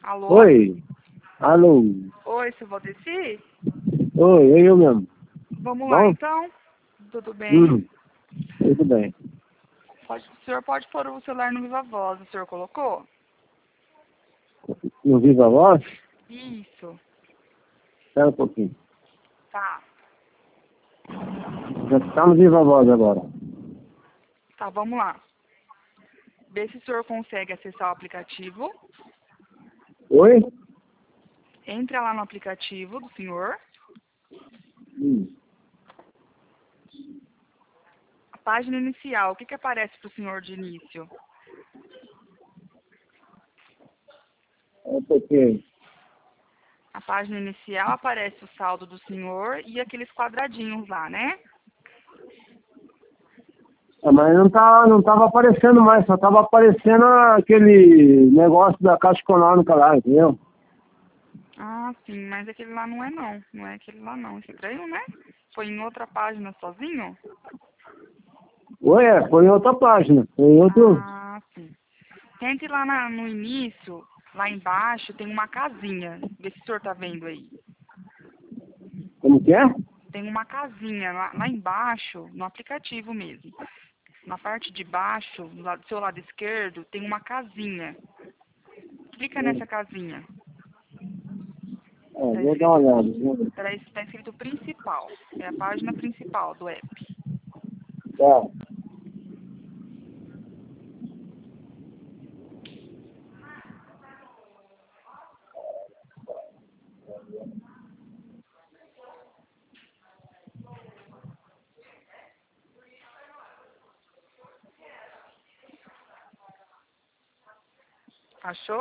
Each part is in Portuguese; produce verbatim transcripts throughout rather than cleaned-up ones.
Alô? Oi. Alô. Oi, seu Valdeci? Oi, é eu mesmo. Vamos lá, Bom? então. Tudo bem? Hum, tudo bem. Pode, o senhor pode pôr o celular no Viva Voz. O senhor colocou? No Viva Voz? Isso. Espera um pouquinho. Tá. Já está no Viva Voz agora. Tá, vamos lá. Vê se o senhor consegue acessar o aplicativo. Oi? Entra lá no aplicativo do senhor. Hum. A página inicial, o que, que aparece para o senhor de início? É um pouquinho. A página inicial aparece o saldo do senhor e aqueles quadradinhos lá, né? Ah, mas não tá, não tava aparecendo mais, só tava aparecendo aquele negócio da Caixa Econômica lá, entendeu? Ah, sim, mas aquele lá não é não. Não é aquele lá não. Estranho, né? Foi em outra página sozinho? Oi, é, foi em outra página, foi em outro... Ah, sim. Tente lá na- no início, lá embaixo, tem uma casinha. Vê se o senhor tá vendo aí. Como que é? Tem uma casinha lá, lá embaixo, no aplicativo mesmo. Na parte de baixo, do lado- do seu lado esquerdo, tem uma casinha. Clica nessa casinha. É, Tá vou dar uma escrito, olhada. Vou ver. tá es- tá escrito principal. É a página principal do app. Tá. Achou?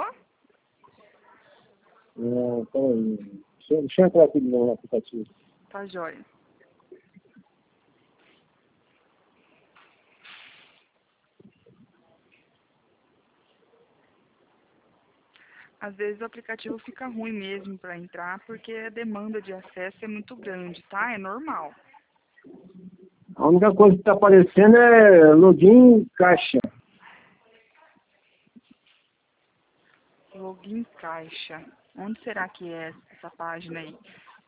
É, peraí. Deixa, deixa eu entrar aqui de novo no aplicativo. Tá jóia. Às vezes o aplicativo fica ruim mesmo para entrar, porque a demanda de acesso é muito grande, tá? É normal. A única coisa que está aparecendo é login caixa. Login caixa. Onde será que é essa página aí?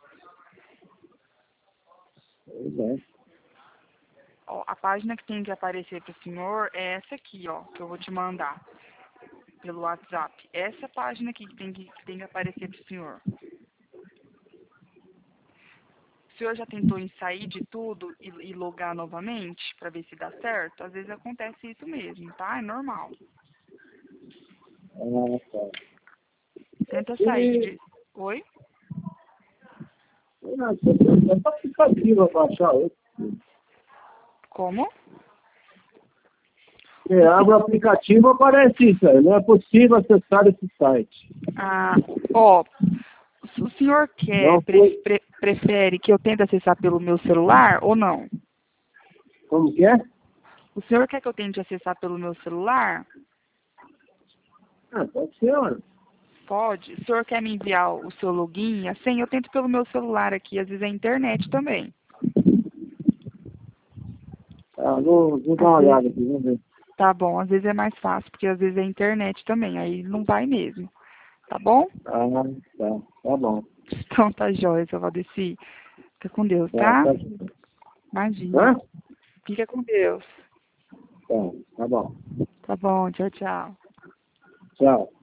Pois é. Ó, a página que tem que aparecer para o senhor é essa aqui, ó, que eu vou te mandar pelo WhatsApp. Essa página aqui que tem que, que, tem que aparecer para o senhor. O senhor já tentou em sair de tudo e, e logar novamente para ver se dá certo? Às vezes acontece isso mesmo, tá? É normal. Ah, tá. Tenta sair E de... Oi? essa aplicativa para achar outro. Como? É, abre o aplicativo aparece isso aí. Não é possível acessar esse site. Ah, ó, o senhor quer, Não pre- foi. pre- prefere que eu tente acessar pelo meu celular ou não? Como que é? O senhor quer que eu tente acessar pelo meu celular? Ah, pode ser, mano. Pode. O senhor quer me enviar o seu login e a senha? Eu tento pelo meu celular aqui, às vezes é internet também. Ah, vou, vou dar Às uma vezes, olhada aqui, vamos ver. tá bom, às vezes é mais fácil, porque às vezes é internet também, aí não vai mesmo. Tá bom? Ah, tá. Tá bom. Então tá jóia, seu Valdeci. Fica com Deus, Tá, tá? tá. Imagina. Hã? Fica com Deus. Tá, tá bom. Tá bom, tchau, tchau. Tchau.